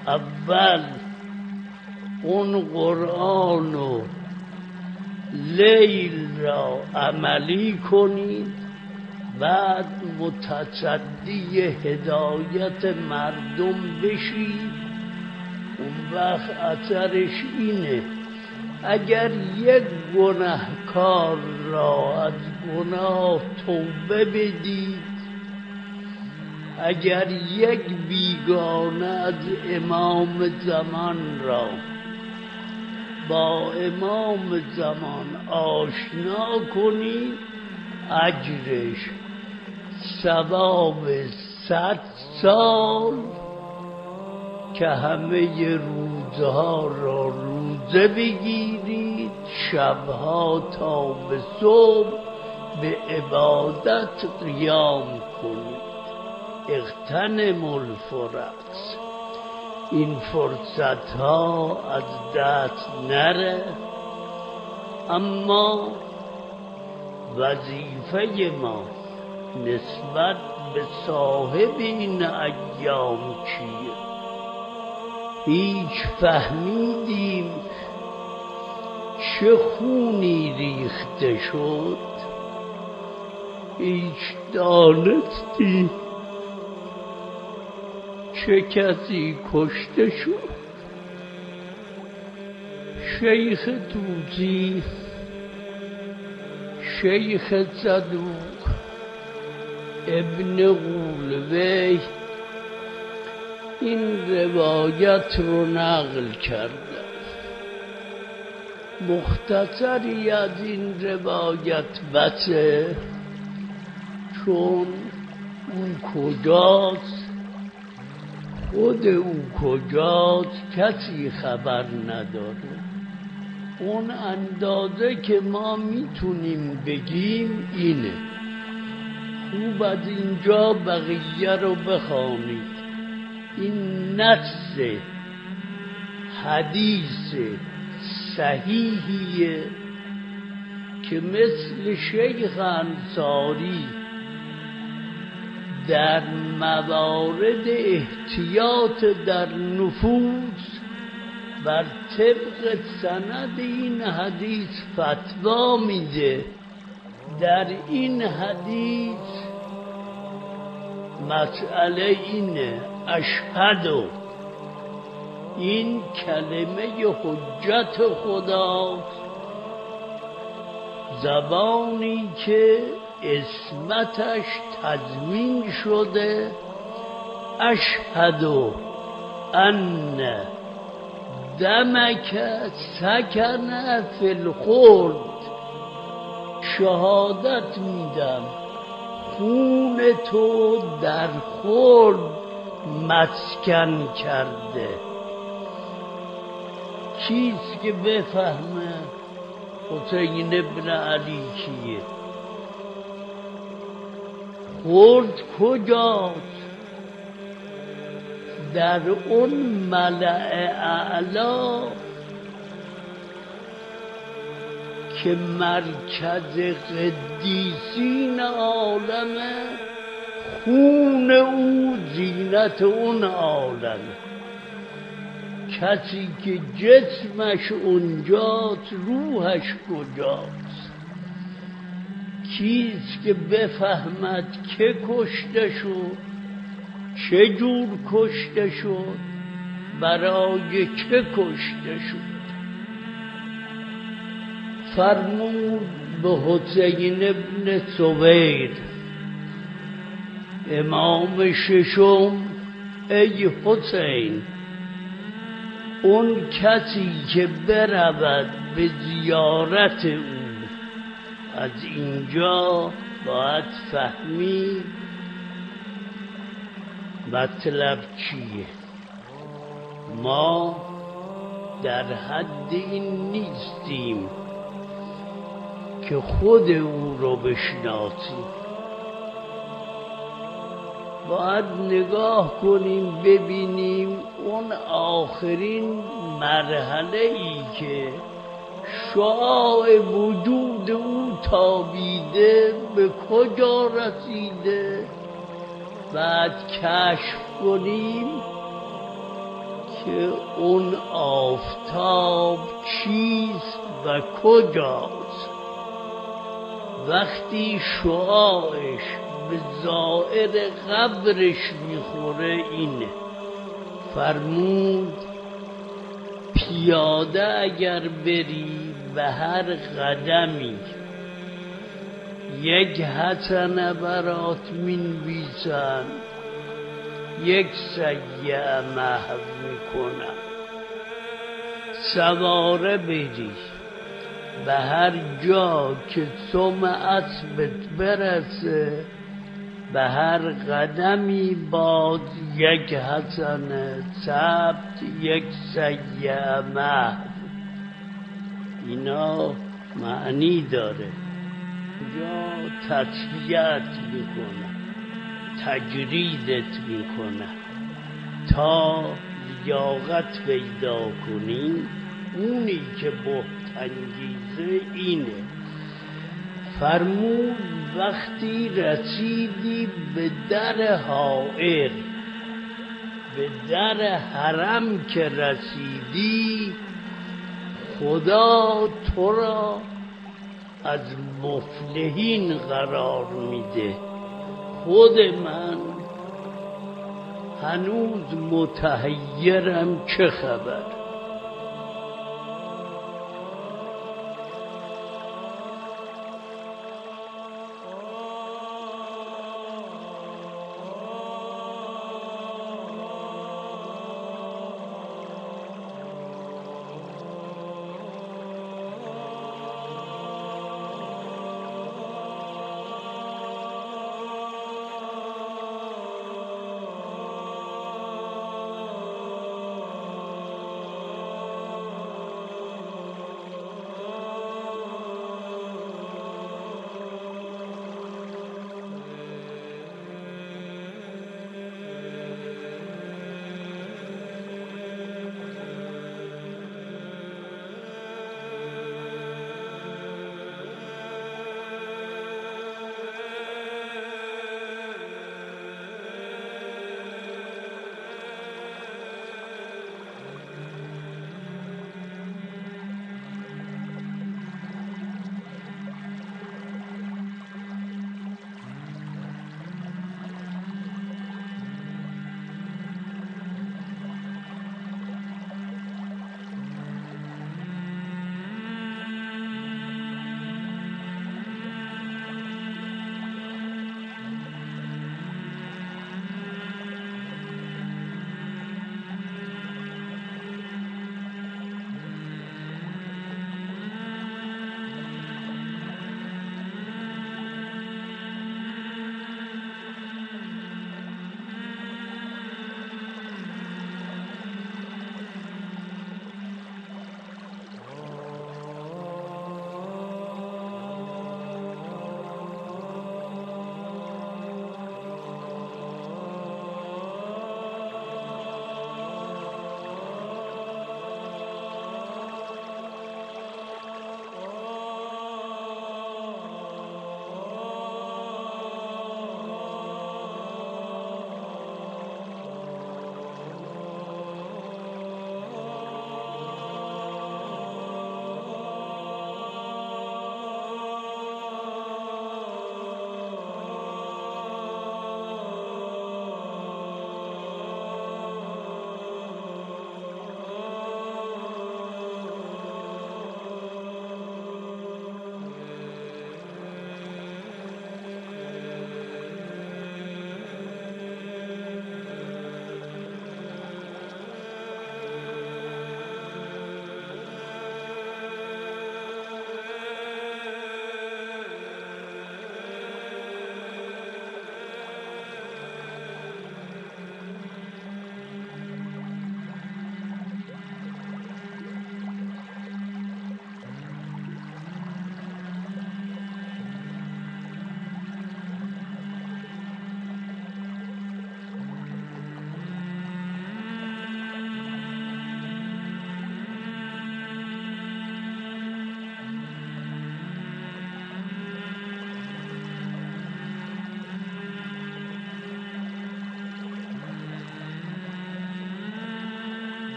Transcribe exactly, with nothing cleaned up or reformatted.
اول اون قرآن و لیل را عملی کنید، بعد متصدی هدایت مردم بشید. اون وقت اثرش اینه اگر یک گناهکار را از گناه توبه بدید، اگر یک بیگانه از امام زمان را با امام زمان آشنا کنید، اجرش ثواب صد سال که همه روزها را روزه بگیرید، شبها تا به صبح به عبادت قیام کنید. اغتنموا الفرص، این فرصت ها از دست نره. اما وظیفه ما نسبت به صاحب این ایام چیه؟ هیچ فهمیدیم چه خونی ریخته شد؟ هیچ دانستیم چه کسی کشته شد؟ شیخ توسی، شیخ صدوق، ابن قولوی این روایت رو نقل کردن. مختصری از این روایت بسه، چون اون کجاست، خود او کجاست کسی خبر نداره. اون اندازه که ما میتونیم بگیم اینه. خوب از اینجا بقیه رو بخوانید. این نص حدیث صحیحیه که مثل شیخ انصاری در موارد احتیاط در نفوس بر طبق سند این حدیث فتوا میده. در این حدیث مسئله اینه اشهد، این کلمه حجت خداست، زبانی که اسمتش تضمین شده. اشهد ان دمک سکن فی الخلد، شهادت میدم خون تو در خلد مسکن کرده. کیست که بفهمه حسین ابن علی کیه؟ خلد کجاست؟ در اون ملأ اعلا که مرکز قدیسین عالمه، خون او زینت اون عالمه. کسی که جسمش اونجاست روحش کجاست؟ کیست که بفهمد که کشته شد، چه جور کشته شد، برای چه کشته شد؟ فرمود به حسین ابن سویر امام ششم، ای حسین، اون کسی که برود به زیارت او، از اینجا باید فهمید مطلب چیه. ما در حد این نیستیم که خود او رو بشناسیم. باید نگاه کنیم ببینیم اون آخرین مرحله ای که شعاع وجود او تابیده به کجا رسیده. بعد کشف کنیم که اون آفتاب چیست و کجاست. وقتی شعاعش به زائر قبرش میخوره اینه. فرمود پیاده اگر بری به هر قدمی یک حسنه برات مینویسن، یک سیئه محو میکنن. سواره بری به هر جا که سم اسبت برسه به هر قدمی باد یک حسنه ثبت، یک سیئه محو. اینا معنی داره. یا تسلیت میکنه، تجریدت میکنه تا لیاقت پیدا کنی. اونی که بهت انگیزه اینه. فرمود وقتی رسیدی به در حائر، به در حرم که رسیدی، خدا تو را از مفلحین قرار میده. خود من هنوز متحیرم چه خبر.